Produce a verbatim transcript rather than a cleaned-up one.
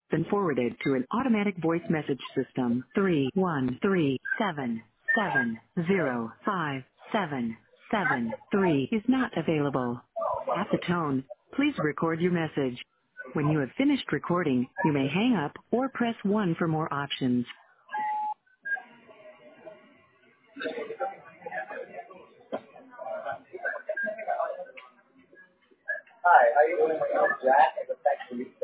been forwarded to an automatic voice message system. Three one three seven seven zero five seven seven three is not available. At the tone, please record your message. When you have finished recording, you may hang up or press one for more options. Hi, how you doing? My name is Jack. I'm a tech lead.